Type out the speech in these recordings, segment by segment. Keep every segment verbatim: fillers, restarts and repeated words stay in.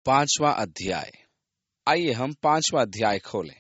पांचवा अध्याय। आइए हम पांचवा अध्याय खोलें।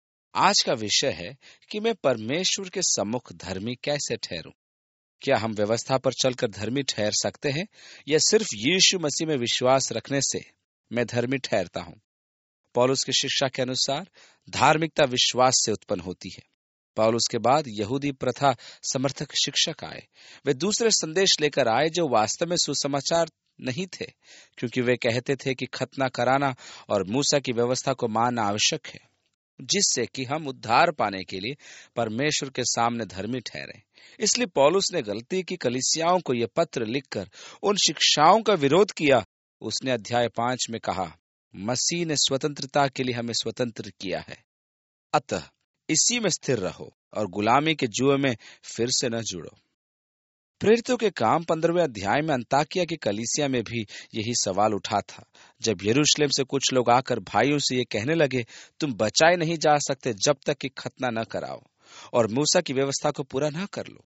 आज का विषय है कि मैं परमेश्वर के सम्मुख धर्मी कैसे ठहरूं। क्या हम व्यवस्था पर चलकर धर्मी ठहर सकते हैं या सिर्फ यीशु मसीह में विश्वास रखने से मैं धर्मी ठहरता हूं? पौलुस की शिक्षा के अनुसार धार्मिकता विश्वास से उत्पन्न होती है। पौलुस के बाद यहूदी प्रथा समर्थक शिक्षक आए। वे दूसरे संदेश लेकर आए जो वास्तव में सुसमाचार नहीं थे, क्योंकि वे कहते थे कि खतना कराना और मूसा की व्यवस्था को मानना आवश्यक है, जिससे कि हम उद्धार पाने के लिए परमेश्वर के सामने धर्मी ठहरें। इसलिए पौलुस ने गलती की कलीसियाओं को यह पत्र लिखकर उन शिक्षाओं का विरोध किया। उसने अध्याय पांच में कहा, मसीह ने स्वतंत्रता के लिए हमें स्वतंत्र किया है, अतः इसी में स्थिर रहो और गुलामी के जुए में फिर से न जुड़ो। प्रेरितों के काम पंद्रहवें अध्याय में अंताकिया की कलीसिया में भी यही सवाल उठा था। जब यरूशलेम से कुछ लोग आकर भाइयों से ये कहने लगे, तुम बचाए नहीं जा सकते जब तक कि खतना न कराओ और मूसा की व्यवस्था को पूरा न कर लो।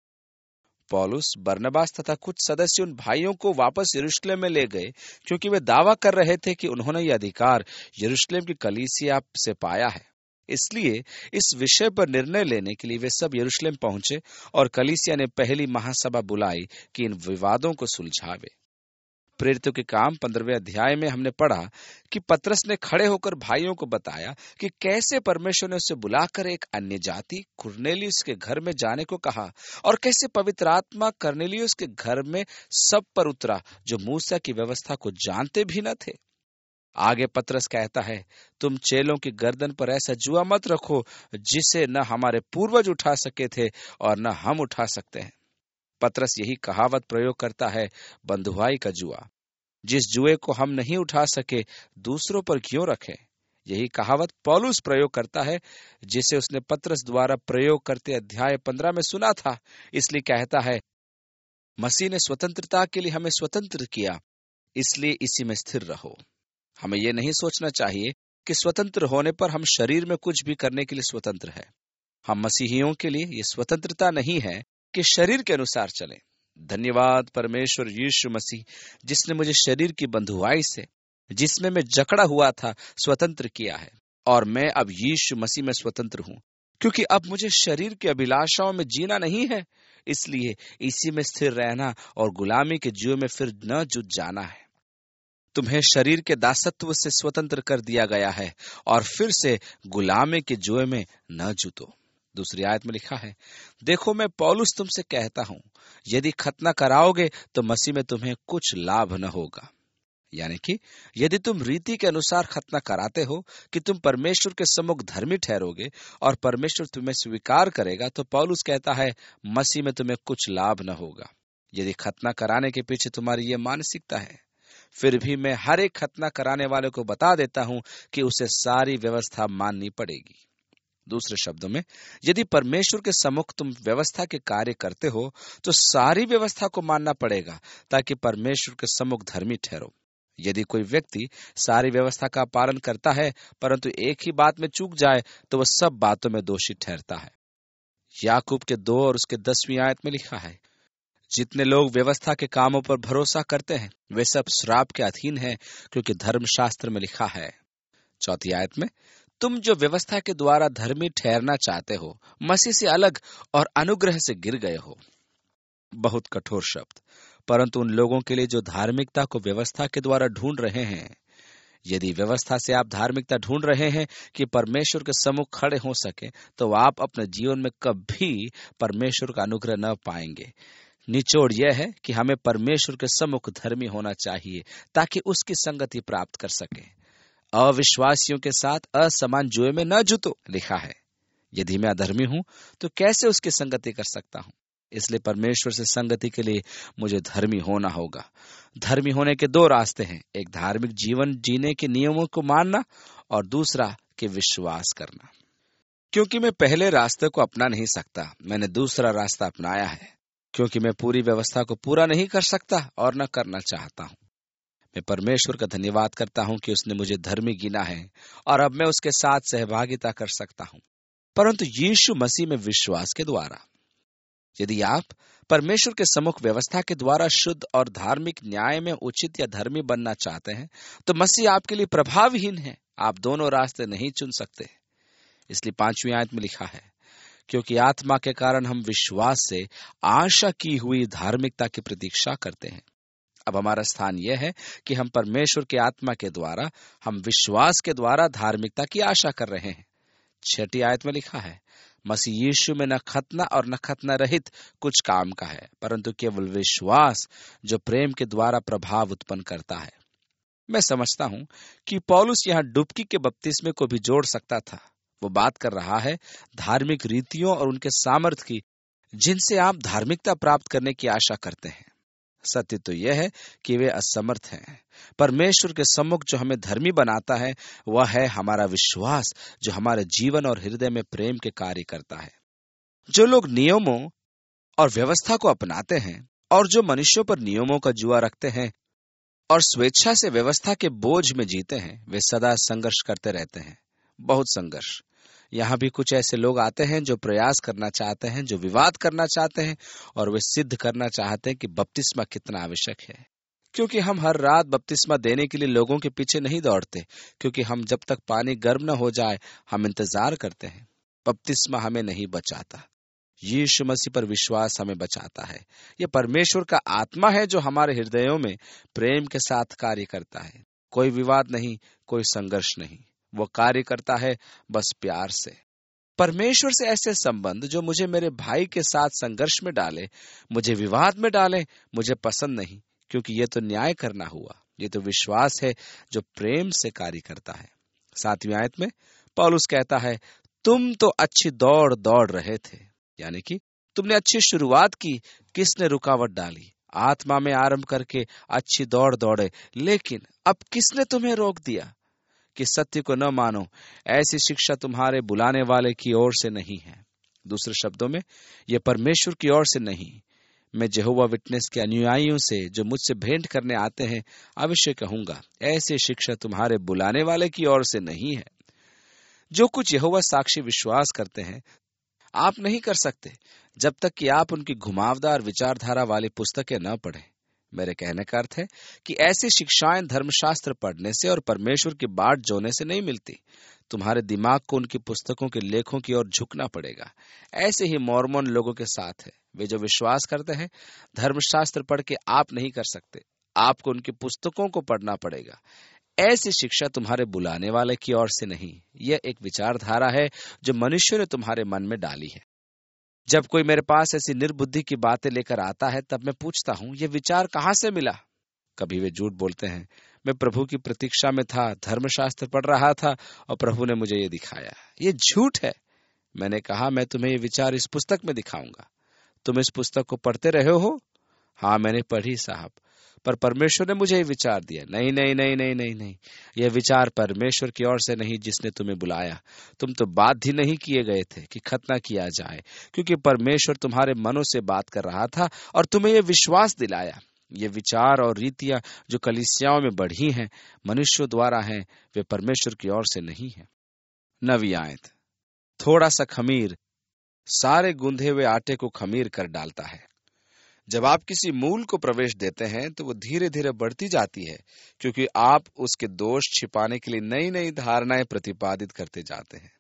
पौलुस, बरनबास तथा कुछ सदस्य उन भाइयों को वापस यरूशलेम में ले गए, क्योंकि वे दावा कर रहे थे कि उन्होंने ये अधिकार यरूशलेम की कलीसिया से पाया है। इसलिए इस विषय पर निर्णय लेने के लिए वे सब यरूशलेम पहुंचे और कलीसिया ने पहली महासभा बुलाई कि इन विवादों को सुलझावे। प्रेरितों के काम पंद्रहवें अध्याय में हमने पढ़ा कि पतरस ने खड़े होकर भाइयों को बताया कि कैसे परमेश्वर ने उसे बुलाकर एक अन्य जाति कुरनेलियुस के घर में जाने को कहा और कैसे पवित्र आत्मा कुरनेलियुस के घर में सब पर उतरा जो मूसा की व्यवस्था को जानते भी न थे। आगे पतरस कहता है, तुम चेलों की गर्दन पर ऐसा जुआ मत रखो जिसे न हमारे पूर्वज उठा सके थे और न हम उठा सकते हैं। पतरस यही कहावत प्रयोग करता है, बंधुआई का जुआ। जिस जुए को हम नहीं उठा सके दूसरों पर क्यों रखें। यही कहावत पौलुस प्रयोग करता है, जिसे उसने पतरस द्वारा प्रयोग करते अध्याय पंद्रह में सुना था। इसलिए कहता है, मसीह ने स्वतंत्रता के लिए हमें स्वतंत्र किया, इसलिए इसी में स्थिर रहो। हमें यह नहीं सोचना चाहिए कि स्वतंत्र होने पर हम शरीर में कुछ भी करने के लिए स्वतंत्र है। हम मसीहियों के लिए यह स्वतंत्रता नहीं है कि शरीर के अनुसार चलें। धन्यवाद परमेश्वर यीशु मसीह, जिसने मुझे शरीर की बंधुआई से, जिसमें मैं जकड़ा हुआ था, स्वतंत्र किया है। और मैं अब यीशु मसीह में स्वतंत्र हूं, क्योंकि अब मुझे शरीर की अभिलाषाओं में जीना नहीं है। इसलिए इसी में स्थिर रहना और गुलामी के जुए में फिर न जुट जाना है। तुम्हें शरीर के दासत्व से स्वतंत्र कर दिया गया है और फिर से गुलामी के जुए में न जुटो। दूसरी आयत में लिखा है, देखो मैं पौलुस तुमसे कहता हूं, यदि खतना कराओगे तो मसीह में तुम्हें कुछ लाभ न होगा। यानी कि यदि तुम रीति के अनुसार खतना कराते हो कि तुम परमेश्वर के सम्मुख धर्मी ठहरोगे और परमेश्वर तुम्हें स्वीकार करेगा, तो पौलुस कहता है मसीह में तुम्हें कुछ लाभ न होगा। यदि खतना कराने के पीछे तुम्हारी ये मानसिकता है, फिर भी मैं हर एक खतना कराने वाले को बता देता हूं कि उसे सारी व्यवस्था माननी पड़ेगी। दूसरे शब्दों में, यदि परमेश्वर के सम्मुख तुम व्यवस्था के कार्य करते हो तो सारी व्यवस्था को मानना पड़ेगा, ताकि परमेश्वर के सम्मुख धर्मी ठहरो। यदि कोई व्यक्ति सारी व्यवस्था का पालन करता है परंतु एक ही बात में चूक जाए, तो वह सब बातों में दोषी ठहरता है। याकूब के दो और उसके दसवीं आयत में लिखा है, जितने लोग व्यवस्था के कामों पर भरोसा करते हैं वे सब श्राप के अधीन हैं, क्योंकि धर्मशास्त्र में लिखा है। चौथी आयत में, तुम जो व्यवस्था के द्वारा धर्मी ठहरना चाहते हो, मसीह से अलग और अनुग्रह से गिर गए हो। बहुत कठोर शब्द, परंतु उन लोगों के लिए जो धार्मिकता को व्यवस्था के द्वारा ढूंढ रहे हैं। यदि व्यवस्था से आप धार्मिकता ढूंढ रहे हैं कि परमेश्वर के सम्मुख खड़े हो सके, तो आप अपने जीवन में कभी परमेश्वर का अनुग्रह न पाएंगे। निचोड़ यह है कि हमें परमेश्वर के सम्मुख धर्मी होना चाहिए, ताकि उसकी संगति प्राप्त कर सके। अविश्वासियों के साथ असमान जुए में न जुटो, लिखा है। यदि मैं अधर्मी हूं तो कैसे उसकी संगति कर सकता हूं। इसलिए परमेश्वर से संगति के लिए मुझे धर्मी होना होगा। धर्मी होने के दो रास्ते हैं, एक धार्मिक जीवन जीने के नियमों को मानना और दूसरा कि विश्वास करना। क्योंकि मैं पहले रास्ते को अपना नहीं सकता, मैंने दूसरा रास्ता अपनाया है, क्योंकि मैं पूरी व्यवस्था को पूरा नहीं कर सकता और न करना चाहता हूं। मैं परमेश्वर का धन्यवाद करता हूं कि उसने मुझे धर्मी गिना है और अब मैं उसके साथ सहभागिता कर सकता हूं, परंतु यीशु मसीह में विश्वास के द्वारा। यदि आप परमेश्वर के सम्मुख व्यवस्था के द्वारा शुद्ध और धार्मिक न्याय में उचित या धर्मी बनना चाहते हैं, तो मसीह आपके लिए प्रभावहीन है। आप दोनों रास्ते नहीं चुन सकते। इसलिए पांचवीं आयत में लिखा है, क्योंकि आत्मा के कारण हम विश्वास से आशा की हुई धार्मिकता की प्रतीक्षा करते हैं। अब हमारा स्थान यह है कि हम परमेश्वर के आत्मा के द्वारा, हम विश्वास के द्वारा धार्मिकता की आशा कर रहे हैं। छठी आयत में लिखा है, मसीह यीशु में न खतना और न खतना रहित कुछ काम का है, परंतु केवल विश्वास जो प्रेम के द्वारा प्रभाव उत्पन्न करता है। मैं समझता हूं कि पौलुस यहां डुबकी के बपतिस्मे को भी जोड़ सकता था। वो बात कर रहा है धार्मिक रीतियों और उनके सामर्थ्य की, जिनसे आप धार्मिकता प्राप्त करने की आशा करते हैं। सत्य तो यह है कि वे असमर्थ हैं। परमेश्वर के सम्मुख जो हमें धर्मी बनाता है वह है हमारा विश्वास, जो हमारे जीवन और हृदय में प्रेम के कार्य करता है। जो लोग नियमों और व्यवस्था को अपनाते हैं और जो मनुष्यों पर नियमों का जुआ रखते हैं और स्वेच्छा से व्यवस्था के बोझ में जीते हैं, वे सदा संघर्ष करते रहते हैं, बहुत संघर्ष। यहाँ भी कुछ ऐसे लोग आते हैं जो प्रयास करना चाहते हैं, जो विवाद करना चाहते हैं और वे सिद्ध करना चाहते हैं कि बपतिस्मा कितना आवश्यक है। क्योंकि हम हर रात बपतिस्मा देने के लिए लोगों के पीछे नहीं दौड़ते, क्योंकि हम जब तक पानी गर्म न हो जाए हम इंतजार करते हैं। बपतिस्मा हमें नहीं बचाता, यीशु मसीह पर विश्वास हमें बचाता है। यह परमेश्वर का आत्मा है जो हमारे हृदयों में प्रेम के साथ कार्य करता है। कोई विवाद नहीं, कोई संघर्ष नहीं, वो कार्य करता है बस प्यार से। परमेश्वर से ऐसे संबंध जो मुझे मेरे भाई के साथ संघर्ष में डाले, मुझे विवाद में डाले, मुझे पसंद नहीं, क्योंकि ये तो न्याय करना हुआ। ये तो विश्वास है जो प्रेम से कार्य करता है। सातवीं आयत में पौलुस कहता है, तुम तो अच्छी दौड़ दौड़ रहे थे, यानी कि तुमने अच्छी शुरुआत की, किसने रुकावट डाली? आत्मा में आरंभ करके अच्छी दौड़ दौड़े, लेकिन अब किसने तुम्हें रोक दिया कि सत्य को न मानो? ऐसी शिक्षा तुम्हारे बुलाने वाले की ओर से नहीं है। दूसरे शब्दों में, यह परमेश्वर की ओर से नहीं। मैं यहोवा विटनेस के अनुयायियों से जो मुझसे भेंट करने आते हैं अवश्य कहूंगा, ऐसी शिक्षा तुम्हारे बुलाने वाले की ओर से नहीं है। जो कुछ यहोवा साक्षी विश्वास करते हैं, आप नहीं कर सकते जब तक कि आप उनकी घुमावदार विचारधारा वाली पुस्तकें न पढ़ें। मेरे कहने का अर्थ है कि ऐसी शिक्षाएं धर्मशास्त्र पढ़ने से और परमेश्वर की बाट जोने से नहीं मिलती। तुम्हारे दिमाग को उनकी पुस्तकों के लेखों की ओर झुकना पड़ेगा। ऐसे ही मॉर्मन लोगों के साथ है। वे जो विश्वास करते हैं, धर्मशास्त्र पढ़ के आप नहीं कर सकते, आपको उनकी पुस्तकों को पढ़ना पड़ेगा। ऐसी शिक्षा तुम्हारे बुलाने वाले की ओर से नहीं। यह एक विचारधारा है जो मनुष्य ने तुम्हारे मन में डाली है। जब कोई मेरे पास ऐसी निर्बुद्धि की बातें लेकर आता है, तब मैं पूछता हूं, यह विचार कहां से मिला? कभी वे झूठ बोलते हैं, मैं प्रभु की प्रतीक्षा में था, धर्मशास्त्र पढ़ रहा था और प्रभु ने मुझे ये दिखाया। ये झूठ है। मैंने कहा, मैं तुम्हें ये विचार इस पुस्तक में दिखाऊंगा। तुम इस पुस्तक को पढ़ते रहे हो? हाँ, मैंने पढ़ी साहब, पर परमेश्वर ने मुझे ये विचार दिया। नहीं नहीं नहीं नहीं नहीं नहीं, यह विचार परमेश्वर की ओर से नहीं जिसने तुम्हें बुलाया। तुम तो बाध्य नहीं किए गए थे कि खतना किया जाए, क्योंकि परमेश्वर तुम्हारे मनों से बात कर रहा था और तुम्हें यह विश्वास दिलाया। ये विचार और रीतियां जो कलीसियाओं में बढ़ी हैं, मनुष्यों द्वारा हैं, वे परमेश्वर की ओर से नहीं है। नवी आयत, थोड़ा सा खमीर सारे गूंधे हुए आटे को खमीर कर डालता है। जब आप किसी मूल को प्रवेश देते हैं तो वो धीरे धीरे बढ़ती जाती है, क्योंकि आप उसके दोष छिपाने के लिए नई नई धारणाएं प्रतिपादित करते जाते हैं।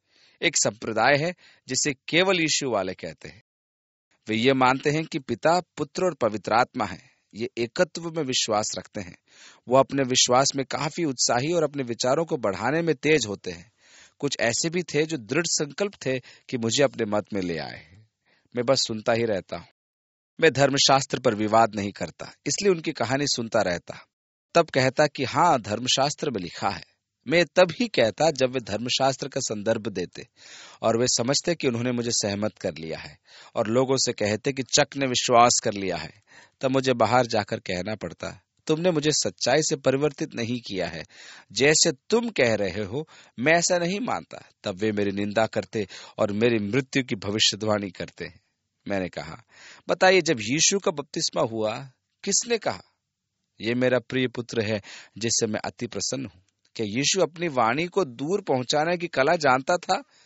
एक संप्रदाय है जिसे केवल यीशु वाले कहते हैं। वे ये मानते हैं कि पिता, पुत्र और पवित्र आत्मा है। ये एकत्व में विश्वास रखते हैं। वो अपने विश्वास में काफी उत्साही और अपने विचारों को बढ़ाने में तेज होते हैं। कुछ ऐसे भी थे जो दृढ़ संकल्प थे कि मुझे अपने मत में ले आए। मैं बस सुनता ही रहता हूं। मैं धर्मशास्त्र पर विवाद नहीं करता, इसलिए उनकी कहानी सुनता रहता। तब कहता कि हाँ, धर्मशास्त्र में लिखा है। मैं तब ही कहता जब वे धर्मशास्त्र का संदर्भ देते और वे समझते कि उन्होंने मुझे सहमत कर लिया है, और लोगों से कहते कि चक ने विश्वास कर लिया है। तब मुझे बाहर जाकर कहना पड़ता, तुमने मुझे सच्चाई से परिवर्तित नहीं किया है। जैसे तुम कह रहे हो, मैं ऐसा नहीं मानता। तब वे मेरी निंदा करते और मेरी मृत्यु की भविष्यवाणी करते। मैंने कहा, बताइए, जब यीशु का बपतिस्मा हुआ, किसने कहा, ये मेरा प्रिय पुत्र है जिससे मैं अति प्रसन्न हूं? क्या यीशु अपनी वाणी को दूर पहुंचाने की कला जानता था?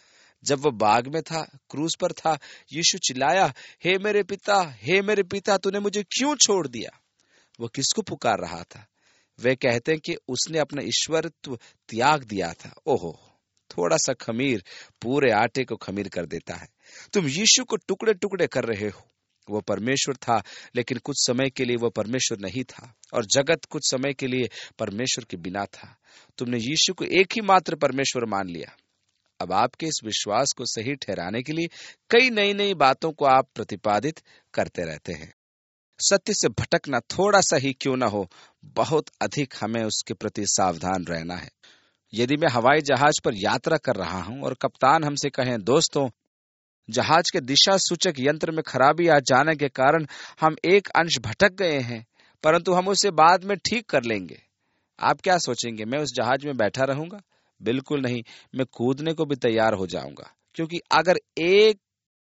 जब वो बाग में था, क्रूस पर था, यीशु चिल्लाया, हे मेरे पिता, हे मेरे पिता, तूने मुझे क्यों छोड़ दिया? वो किसको पुकार रहा था? वे कहते हैं कि उसने अपना ईश्वरत्व त्याग दिया था। ओहो, थोड़ा सा खमीर पूरे आटे को खमीर कर देता है। तुम यीशु को टुकड़े टुकड़े कर रहे हो। वो परमेश्वर था, लेकिन कुछ समय के लिए वो परमेश्वर नहीं था, और जगत कुछ समय के लिए परमेश्वर के बिना था। तुमने यीशु को एक ही मात्र परमेश्वर मान लिया। अब आपके इस विश्वास को सही ठहराने के लिए कई नई नई बातों को आप प्रतिपादित करते रहते हैं। सत्य से भटकना थोड़ा सा ही क्यों ना हो, बहुत अधिक हमें उसके प्रति सावधान रहना है। यदि मैं हवाई जहाज पर यात्रा कर रहा हूं और कप्तान हमसे कहें, दोस्तों, जहाज के दिशा सूचक यंत्र में खराबी आ जाने के कारण हम एक अंश भटक गए हैं, परंतु हम उसे बाद में ठीक कर लेंगे। आप क्या सोचेंगे? मैं उस जहाज में बैठा रहूंगा? बिल्कुल नहीं, मैं कूदने को भी तैयार हो जाऊंगा, क्योंकि अगर एक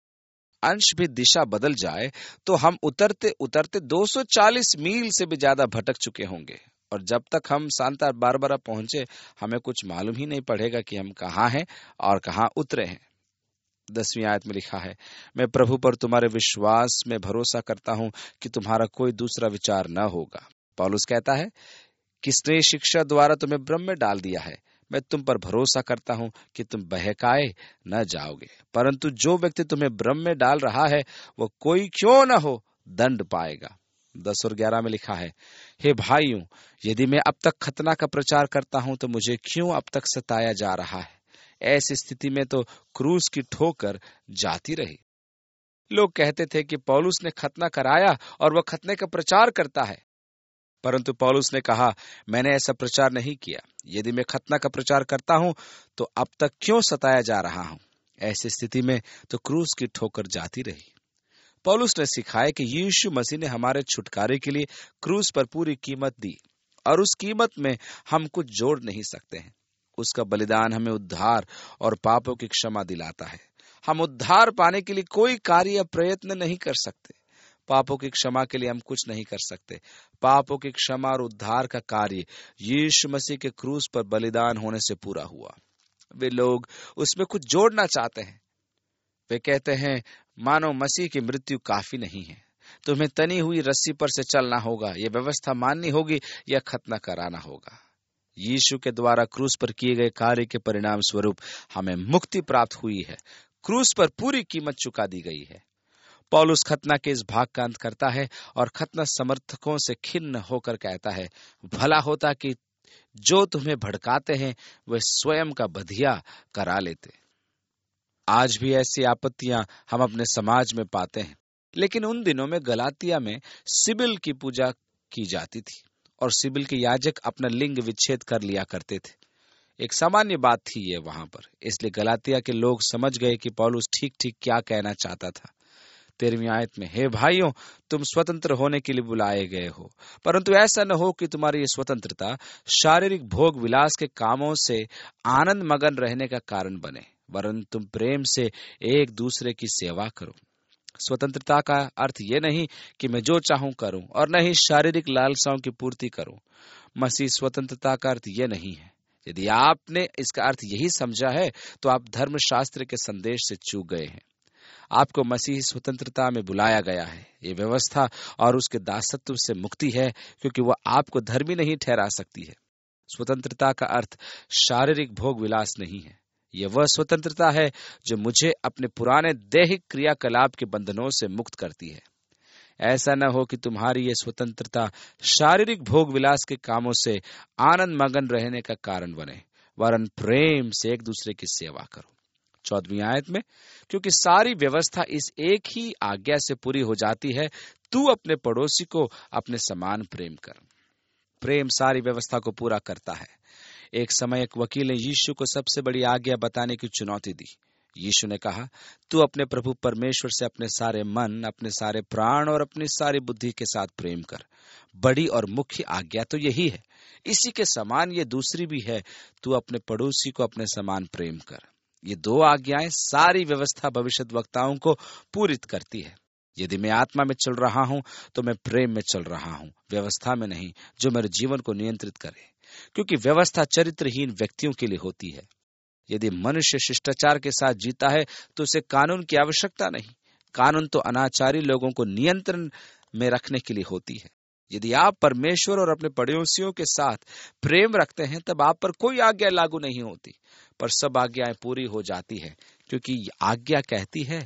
अंश भी दिशा बदल जाए तो हम उतरते उतरते दो सौ चालीस मील से भी ज्यादा भटक चुके होंगे, और जब तक हम सांता बारबरा पहुंचे हमें कुछ मालूम ही नहीं पड़ेगा कि हम कहाँ हैं और कहाँ उतरे हैं। दसवीं आयत में लिखा है, मैं प्रभु पर तुम्हारे विश्वास में भरोसा करता हूं कि तुम्हारा कोई दूसरा विचार न होगा। पौलुस कहता है, किसने शिक्षा द्वारा तुम्हें भ्रम में डाल दिया है? मैं तुम पर भरोसा करता हूं कि तुम बहकाए न जाओगे, परंतु जो व्यक्ति तुम्हें भ्रम में डाल रहा है वो कोई क्यों न हो दंड पाएगा। दस और ग्यारह में लिखा है, हे भाइयों, यदि मैं अब तक खतना का प्रचार करता हूं तो मुझे क्यों अब तक सताया जा रहा है? ऐसी स्थिति में तो क्रूस की ठोकर जाती रही। लोग कहते थे कि पौलुस ने खतना कराया और वह खतने का प्रचार करता है, परंतु पौलुस ने कहा, मैंने ऐसा प्रचार नहीं किया। यदि मैं खतना का प्रचार करता हूं तो अब तक क्यों सताया जा रहा हूं? ऐसी स्थिति में तो क्रूस की ठोकर जाती रही। पौलुस ने सिखाया कि यीशु मसीह ने हमारे छुटकारे के लिए क्रूस पर पूरी कीमत दी, और उस कीमत में हम कुछ जोड़ नहीं सकते हैं। उसका बलिदान हमें उद्धार और पापों की क्षमा दिलाता है। हम उद्धार पाने के लिए कोई कार्य या प्रयत्न नहीं कर सकते। पापों की क्षमा के लिए हम कुछ नहीं कर सकते। पापों की क्षमा और उद्धार का कार्य यीशु मसीह के क्रूस पर बलिदान होने से पूरा हुआ। वे लोग उसमें कुछ जोड़ना चाहते हैं। वे कहते हैं, मानो मसीह की मृत्यु काफी नहीं है, तुम्हें तनी हुई रस्सी पर से चलना होगा, यह व्यवस्था माननी होगी या खतना कराना होगा। यीशु के द्वारा क्रूस पर किए गए कार्य के परिणाम स्वरूप हमें मुक्ति प्राप्त हुई है। क्रूस पर पूरी कीमत चुका दी गई है। पौलुस खतना के इस भाग का अंत करता है और खतना समर्थकों से खिन्न होकर कहता है, भला होता कि जो तुम्हें भड़काते हैं वे स्वयं का बधिया करा लेते। आज भी ऐसी आपत्तियां हम अपने समाज में पाते हैं, लेकिन उन दिनों में गलातिया में सिबिल की पूजा की जाती थी और सिबिल के याजक अपना लिंग विच्छेद कर लिया करते थे। एक सामान्य बात थी ये वहां पर, इसलिए गलातिया के लोग समझ गए कि पौलुस ठीक ठीक क्या कहना चाहता था। तेरहवीं आयत में, हे भाइयों, तुम स्वतंत्र होने के लिए बुलाए गए हो, परंतु ऐसा न हो कि तुम्हारी ये स्वतंत्रता शारीरिक भोग विलास के कामों से आनंद मगन रहने का कारण बने, वरन तुम प्रेम से एक दूसरे की सेवा करो। स्वतंत्रता का अर्थ ये नहीं कि मैं जो चाहूं करूं, और न ही शारीरिक लालसाओं की पूर्ति करूं। मसीह स्वतंत्रता का अर्थ ये नहीं है। यदि आपने इसका अर्थ यही समझा है तो आप धर्मशास्त्र के संदेश से चूक गए हैं। आपको मसीह स्वतंत्रता में बुलाया गया है। ये व्यवस्था और उसके दासत्व से मुक्ति है, क्योंकि वह आपको धर्मी नहीं ठहरा सकती है। स्वतंत्रता का अर्थ शारीरिक भोग विलास नहीं है। यह वह स्वतंत्रता है जो मुझे अपने पुराने दैहिक क्रियाकलाप के बंधनों से मुक्त करती है। ऐसा न हो कि तुम्हारी यह स्वतंत्रता शारीरिक भोग विलास के कामों से आनंद मगन रहने का कारण बने, वरन प्रेम से एक दूसरे की सेवा करो। चौदहवीं आयत में, क्योंकि सारी व्यवस्था इस एक ही आज्ञा से पूरी हो जाती है, तू अपने पड़ोसी को अपने समान प्रेम कर। प्रेम सारी व्यवस्था को पूरा करता है। एक समय एक वकील ने यीशु को सबसे बड़ी आज्ञा बताने की चुनौती दी। यीशु ने कहा, तू अपने प्रभु परमेश्वर से अपने सारे मन, अपने सारे प्राण और अपनी सारी बुद्धि के साथ प्रेम कर। बड़ी और मुख्य आज्ञा तो यही है। इसी के समान ये दूसरी भी है, तू अपने पड़ोसी को अपने समान प्रेम कर। ये दो आज्ञाएं सारी व्यवस्था भविष्यद्वक्ताओं को पूरित करती है। यदि मैं आत्मा में चल रहा हूं तो मैं प्रेम में चल रहा हूं, व्यवस्था में नहीं, जो मेरे जीवन को नियंत्रित करे, क्योंकि व्यवस्था चरित्रहीन व्यक्तियों के लिए होती है। यदि मनुष्य शिष्टाचार के साथ जीता है तो उसे कानून की आवश्यकता नहीं। कानून तो अनाचारी लोगों को नियंत्रण में रखने के लिए होती है। यदि आप परमेश्वर और अपने पड़ोसियों के साथ प्रेम रखते हैं तब आप पर कोई आज्ञा लागू नहीं होती, पर सब आज्ञाएं पूरी हो जाती है, क्योंकि आज्ञा कहती है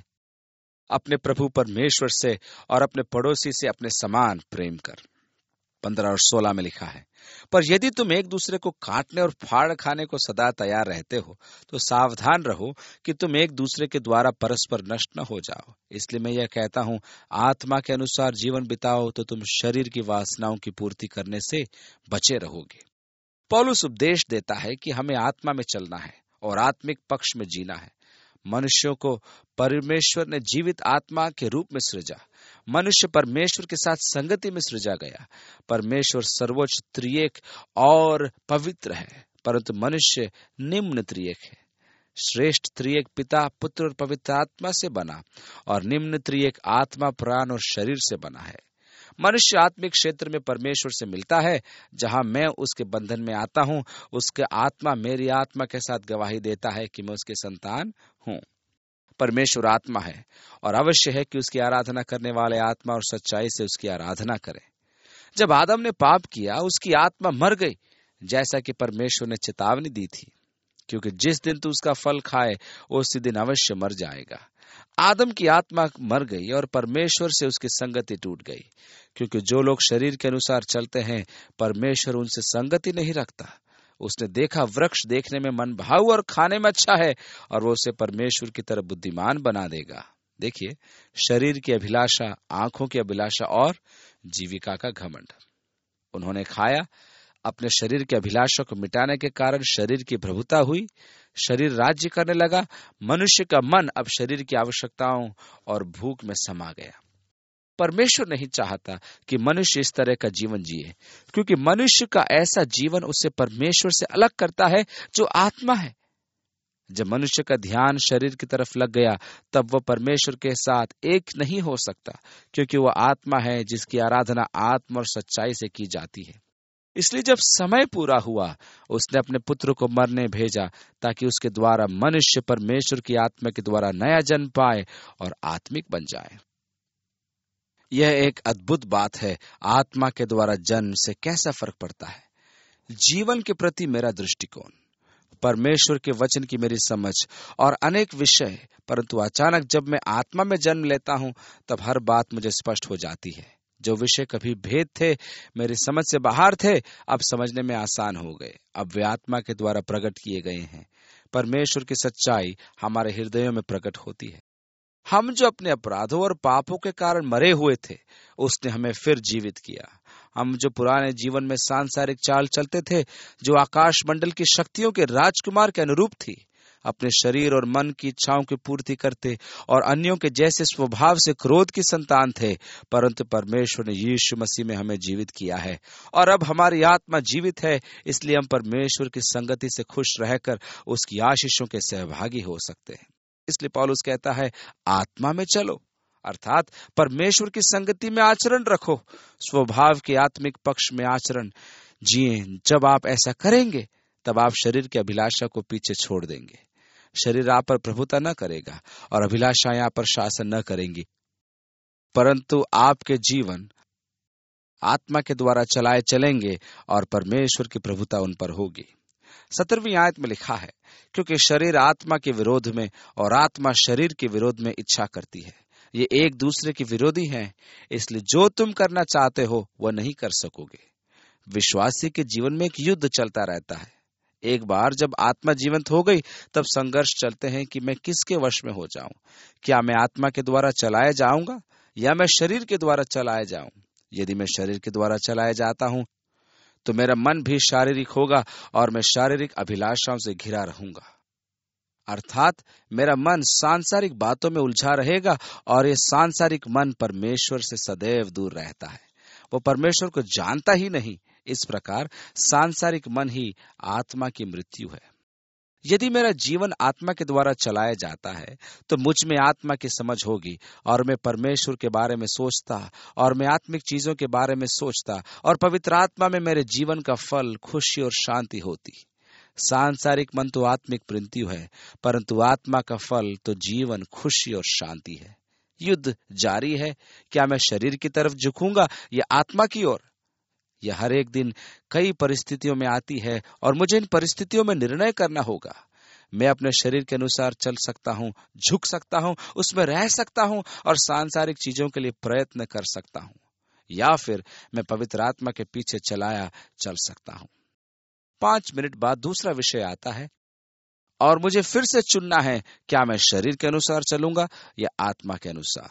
अपने प्रभु परमेश्वर से और अपने पड़ोसी से अपने समान प्रेम कर। पंद्रह और सोलह में लिखा है, पर यदि तुम एक दूसरे को काटने और फाड़ खाने को सदा तैयार रहते हो तो सावधान रहो कि तुम एक दूसरे के द्वारा परस्पर नष्ट न हो जाओ। इसलिए मैं यह कहता हूं, आत्मा के अनुसार जीवन बिताओ तो तुम शरीर की वासनाओं की पूर्ति करने से बचे रहोगे। पौलुस उपदेश देता है कि हमें आत्मा में चलना है और आत्मिक पक्ष में जीना है। मनुष्यों को परमेश्वर ने जीवित आत्मा के रूप में सृजा। मनुष्य परमेश्वर के साथ संगति में सृजा गया। परमेश्वर सर्वोच्च त्रिएक और पवित्र है, परंतु मनुष्य निम्न त्रिएक है। श्रेष्ठ त्रिएक पिता, पुत्र और पवित्र आत्मा से बना और निम्न त्रिएक आत्मा, प्राण और शरीर से बना है। मनुष्य आत्मिक क्षेत्र में परमेश्वर से मिलता है। जहां मैं उसके बंधन में आता हूं, उसके आत्मा मेरी आत्मा के साथ गवाही देता है कि मैं उसके संतान हूं। परमेश्वर आत्मा है और अवश्य है कि उसकी आराधना करने वाले आत्मा और सच्चाई से उसकी आराधना करें। जब आदम ने पाप किया, उसकी आत्मा मर गई, जैसा कि परमेश्वर ने चेतावनी दी थी, क्योंकि जिस दिन तू उसका फल खाए उसी दिन अवश्य मर जाएगा। आदम की आत्मा मर गई और परमेश्वर से उसकी संगति टूट गई, क्योंकि जो लोग शरीर के अनुसार चलते हैं परमेश्वर उनसे संगति नहीं रखता। उसने देखा वृक्ष देखने में मन भाऊ और खाने में अच्छा है और वो उसे परमेश्वर की तरह बुद्धिमान बना देगा। देखिए, शरीर की अभिलाषा, आंखों की अभिलाषा और जीविका का घमंड। उन्होंने खाया, अपने शरीर की अभिलाषा को मिटाने के कारण शरीर की प्रभुता हुई, शरीर राज्य करने लगा। मनुष्य का मन अब शरीर की आवश्यकताओं और भूख में समा गया। परमेश्वर नहीं चाहता कि मनुष्य इस तरह का जीवन जिए, क्योंकि मनुष्य का ऐसा जीवन उसे परमेश्वर से अलग करता है जो आत्मा है। जब मनुष्य का ध्यान शरीर की तरफ लग गया तब वह परमेश्वर के साथ एक नहीं हो सकता, क्योंकि वह आत्मा है जिसकी आराधना आत्मा और सच्चाई से की जाती है। इसलिए जब समय पूरा हुआ, उसने अपने पुत्र को मरने भेजा ताकि उसके द्वारा मनुष्य परमेश्वर की आत्मा के द्वारा नया जन्म पाए और आत्मिक बन जाए। यह एक अद्भुत बात है, आत्मा के द्वारा जन्म से कैसा फर्क पड़ता है। जीवन के प्रति मेरा दृष्टिकोण, परमेश्वर के वचन की मेरी समझ और अनेक विषय, परंतु अचानक जब मैं आत्मा में जन्म लेता हूं तब हर बात मुझे स्पष्ट हो जाती है। जो विषय कभी भेद थे, मेरी समझ से बाहर थे, अब समझने में आसान हो गए। अब वे आत्मा के द्वारा प्रकट किए गए हैं। परमेश्वर की सच्चाई हमारे हृदयों में प्रकट होती है। हम जो अपने अपराधों और पापों के कारण मरे हुए थे, उसने हमें फिर जीवित किया। हम जो पुराने जीवन में सांसारिक चाल चलते थे, जो आकाश मंडल की शक्तियों के राजकुमार के अनुरूप थी, अपने शरीर और मन की इच्छाओं की पूर्ति करते और अन्यों के जैसे स्वभाव से क्रोध की संतान थे, परंतु परमेश्वर ने यीशु मसीह में हमें जीवित किया है और अब हमारी आत्मा जीवित है। इसलिए हम परमेश्वर की संगति से खुश रहकर उसकी आशीषों के सहभागी हो सकते हैं। इसलिए पौलुस कहता है, आत्मा में चलो, अर्थात परमेश्वर की संगति में आचरण रखो, स्वभाव के आत्मिक पक्ष में आचरण जिए। जब आप ऐसा करेंगे तब आप शरीर की अभिलाषा को पीछे छोड़ देंगे। शरीर आप पर प्रभुता न करेगा और अभिलाषाएं आप पर शासन न करेंगी, परंतु आपके जीवन आत्मा के द्वारा चलाए चलेंगे और परमेश्वर की प्रभुता उन पर होगी। सत्रहवीं आयत में लिखा है, क्योंकि शरीर आत्मा के विरोध में और आत्मा शरीर के विरोध में इच्छा करती है। ये एक दूसरे के विरोधी हैं, इसलिए जो तुम करना चाहते हो वह नहीं कर सकोगे। विश्वासी के जीवन में एक युद्ध चलता रहता है। एक बार जब आत्मा जीवंत हो गई तब संघर्ष चलते हैं कि मैं किसके वश में हो जाऊं। क्या मैं आत्मा के द्वारा चलाया जाऊंगा या मैं शरीर के द्वारा चलाया जाऊं? यदि मैं शरीर के द्वारा चलाया जाता हूं तो मेरा मन भी शारीरिक होगा और मैं शारीरिक अभिलाषाओं से घिरा रहूंगा, अर्थात मेरा मन सांसारिक बातों में उलझा रहेगा और ये सांसारिक मन परमेश्वर से सदैव दूर रहता है। वो परमेश्वर को जानता ही नहीं। इस प्रकार सांसारिक मन ही आत्मा की मृत्यु है। यदि मेरा जीवन आत्मा के द्वारा चलाया जाता है तो मुझ में आत्मा की समझ होगी और मैं परमेश्वर के बारे में सोचता और मैं आत्मिक चीजों के बारे में सोचता और पवित्र आत्मा में मेरे जीवन का फल खुशी और शांति होती। सांसारिक मन तो आत्मिक मृत्यु है, परंतु आत्मा का फल तो जीवन, खुशी और शांति है। युद्ध जारी है। क्या मैं शरीर की तरफ झुकूंगा या आत्मा की ओर? यह हर एक दिन कई परिस्थितियों में आती है और मुझे इन परिस्थितियों में निर्णय करना होगा। मैं अपने शरीर के अनुसार चल सकता हूँ, झुक सकता हूँ, उसमें रह सकता हूँ और सांसारिक चीजों के लिए प्रयत्न कर सकता हूँ, या फिर मैं पवित्र आत्मा के पीछे चलाया चल सकता हूँ। पांच मिनट बाद दूसरा विषय आता है और मुझे फिर से चुनना है, क्या मैं शरीर के अनुसार चलूंगा या आत्मा के अनुसार।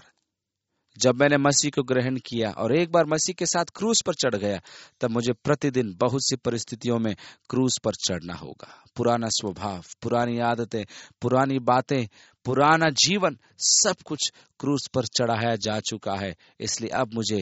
जब मैंने मसीह को ग्रहण किया और एक बार मसीह के साथ क्रूस पर चढ़ गया, तब मुझे प्रतिदिन बहुत सी परिस्थितियों में क्रूस पर चढ़ना होगा। पुराना स्वभाव, पुरानी आदतें, पुरानी बातें, पुराना जीवन, सब कुछ क्रूस पर चढ़ाया जा चुका है। इसलिए अब मुझे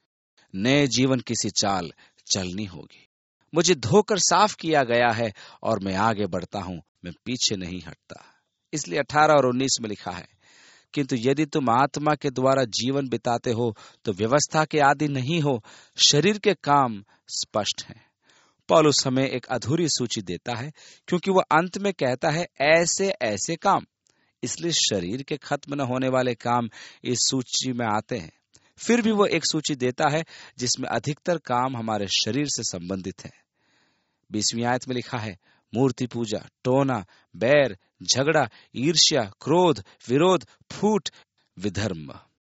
नए जीवन की सी चाल चलनी होगी। मुझे धोकर साफ किया गया है और मैं आगे बढ़ता हूं, मैं पीछे नहीं हटता। इसलिए अठारह और उन्नीस में लिखा है, किंतु यदि तुम आत्मा के द्वारा जीवन बिताते हो तो व्यवस्था के आदि नहीं हो। शरीर के काम स्पष्ट हैं। पौलुस हमें एक अधूरी सूची देता है, क्योंकि वह अंत में कहता है ऐसे ऐसे काम। इसलिए शरीर के खत्म न होने वाले काम इस सूची में आते हैं। फिर भी वह एक सूची देता है जिसमें अधिकतर काम हमारे शरीर से संबंधित है। बीसवीं आयत में लिखा है, मूर्ति पूजा, टोना, बैर, झगड़ा, ईर्ष्या, क्रोध, विरोध, फूट, विधर्म।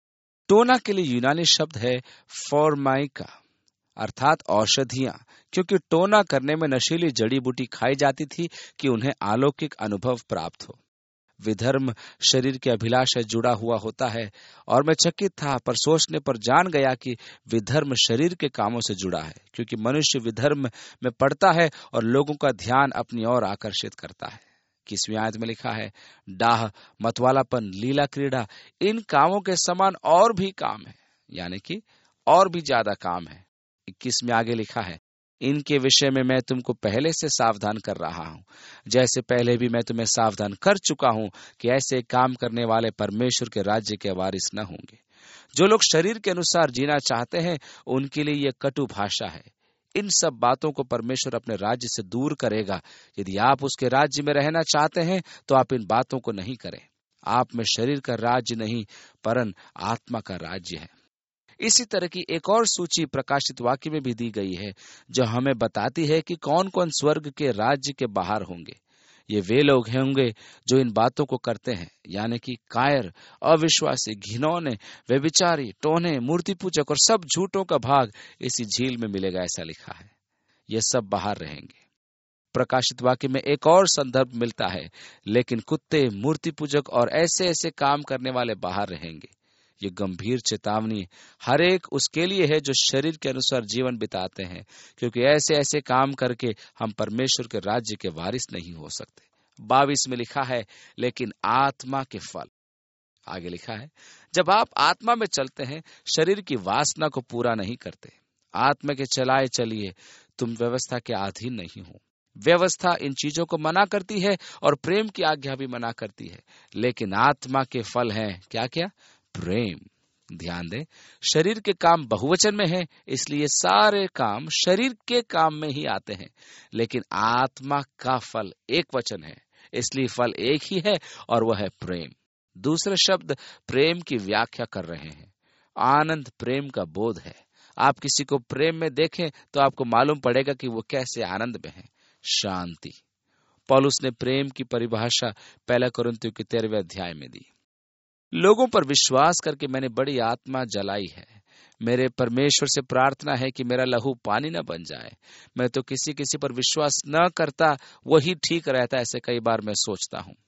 टोना के लिए यूनानी शब्द है फॉर्माइका, अर्थात औषधियां, क्योंकि टोना करने में नशीली जड़ी बूटी खाई जाती थी कि उन्हें अलौकिक अनुभव प्राप्त हो। विधर्म शरीर के अभिलाषा जुड़ा हुआ होता है और मैं चकित था, पर सोचने पर जान गया कि विधर्म शरीर के कामों से जुड़ा है, क्योंकि मनुष्य विधर्म में पड़ता है और लोगों का ध्यान अपनी ओर आकर्षित करता है। इक्कीसवीं आयत में लिखा है, डाह, मतवालापन, लीला क्रीड़ा, इन कामों के समान और भी काम है, यानी कि और भी ज्यादा काम है। इक्कीस में आगे लिखा है, इनके विषय में मैं तुमको पहले से सावधान कर रहा हूं, जैसे पहले भी मैं तुम्हें सावधान कर चुका हूं कि ऐसे काम करने वाले परमेश्वर के राज्य के वारिस न होंगे। जो लोग शरीर के अनुसार जीना चाहते हैं उनके लिए यह कटु भाषा है। इन सब बातों को परमेश्वर अपने राज्य से दूर करेगा। यदि आप उसके राज्य में रहना चाहते हैं तो आप इन बातों को नहीं करें। आप में शरीर का राज्य नहीं, परन आत्मा का राज्य है। इसी तरह की एक और सूची प्रकाशित वाक्य में भी दी गई है, जो हमें बताती है कि कौन कौन स्वर्ग के राज्य के बाहर होंगे। ये वे लोग होंगे जो इन बातों को करते हैं, यानी कि कायर, अविश्वासी, घिनौने, व्यभिचारी, टोने, मूर्ति पूजक और सब झूठों का भाग इसी झील में मिलेगा, ऐसा लिखा है। ये सब बाहर रहेंगे। प्रकाशित वाक्य में एक और संदर्भ मिलता है, लेकिन कुत्ते, मूर्ति पूजक और ऐसे ऐसे काम करने वाले बाहर रहेंगे। ये गंभीर चेतावनी हर एक उसके लिए है जो शरीर के अनुसार जीवन बिताते हैं, क्योंकि ऐसे ऐसे काम करके हम परमेश्वर के राज्य के वारिस नहीं हो सकते। बाईस में लिखा है, लेकिन आत्मा के फल। आगे लिखा है, जब आप आत्मा में चलते हैं, शरीर की वासना को पूरा नहीं करते। आत्मा के चलाए चलिए, तुम व्यवस्था के अधीन नहीं हो। व्यवस्था इन चीजों को मना करती है और प्रेम की आज्ञा भी मना करती है, लेकिन आत्मा के फल हैं क्या क्या? प्रेम। ध्यान दें, शरीर के काम बहुवचन में है, इसलिए सारे काम शरीर के काम में ही आते हैं, लेकिन आत्मा का फल एक वचन है, इसलिए फल एक ही है और वह है प्रेम। दूसरे शब्द प्रेम की व्याख्या कर रहे हैं। आनंद प्रेम का बोध है। आप किसी को प्रेम में देखें तो आपको मालूम पड़ेगा कि वो कैसे आनंद में है। शांति। पौलुस ने प्रेम की परिभाषा पहला कुरिन्थियों के तेरहवें अध्याय में दी। लोगों पर विश्वास करके मैंने बड़ी आत्मा जलाई है। मेरे परमेश्वर से प्रार्थना है कि मेरा लहू पानी न बन जाए। मैं तो किसी किसी पर विश्वास न करता, वही ठीक रहता, ऐसे कई बार मैं सोचता हूँ।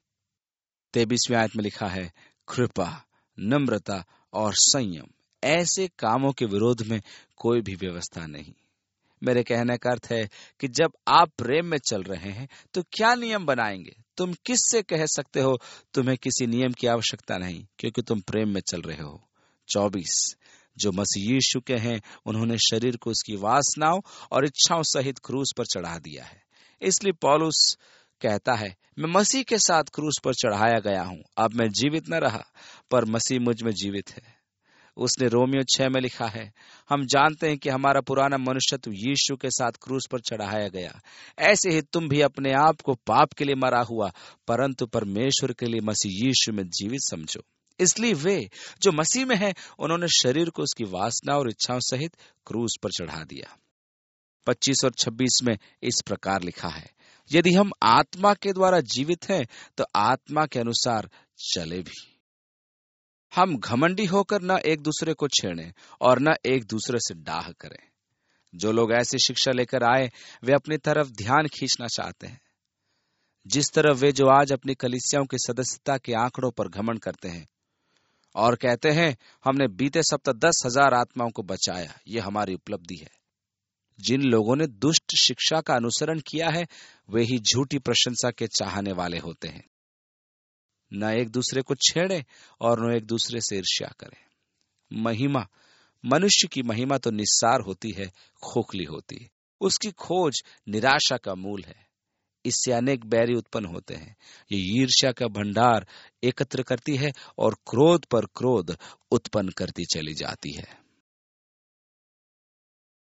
तेईसवीं आयत में लिखा है, कृपा, नम्रता और संयम, ऐसे कामों के विरोध में कोई भी व्यवस्था नहीं। मेरे कहने का अर्थ है कि जब आप प्रेम में चल रहे हैं तो क्या नियम बनाएंगे? तुम किससे कह सकते हो तुम्हें किसी नियम की आवश्यकता नहीं, क्योंकि तुम प्रेम में चल रहे हो। चौबीस, जो मसीह यीशु के हैं उन्होंने शरीर को उसकी वासनाओं और इच्छाओं सहित क्रूस पर चढ़ा दिया है। इसलिए पौलुस कहता है, मैं मसीह के साथ क्रूस पर चढ़ाया गया हूं। अब मैं जीवित न रहा, पर मसीह मुझ में जीवित है। उसने रोमियो छह में लिखा है, हम जानते हैं कि हमारा पुराना मनुष्यत्व यीशु के साथ क्रूस पर चढ़ाया गया, ऐसे ही तुम भी अपने आप को पाप के लिए मरा हुआ परंतु परमेश्वर के लिए मसीह यीशु में जीवित समझो। इसलिए वे जो मसीह में हैं, उन्होंने शरीर को उसकी वासना और इच्छाओं सहित क्रूस पर चढ़ा दिया। पच्चीस और छब्बीस में इस प्रकार लिखा है, यदि हम आत्मा के द्वारा जीवित हैं तो आत्मा के अनुसार चले भी। हम घमंडी होकर न एक दूसरे को छेड़ें और न एक दूसरे से डाह करें। जो लोग ऐसी शिक्षा लेकर आए वे अपनी तरफ ध्यान खींचना चाहते हैं। जिस तरह वे जो आज अपनी कलीसियाओं की सदस्यता के आंकड़ों पर घमंड करते हैं और कहते हैं हमने बीते सप्ताह दस हजार आत्माओं को बचाया, यह हमारी उपलब्धि है। जिन लोगों ने दुष्ट शिक्षा का अनुसरण किया है वे ही झूठी प्रशंसा के चाहने वाले होते हैं। न एक दूसरे को छेड़े और न एक दूसरे से ईर्ष्या करें। महिमा, मनुष्य की महिमा तो निस्सार होती है, खोखली होती है। उसकी खोज निराशा का मूल है। इससे अनेक बैरी उत्पन्न होते हैं। ये ईर्ष्या का भंडार एकत्र करती है और क्रोध पर क्रोध उत्पन्न करती चली जाती है।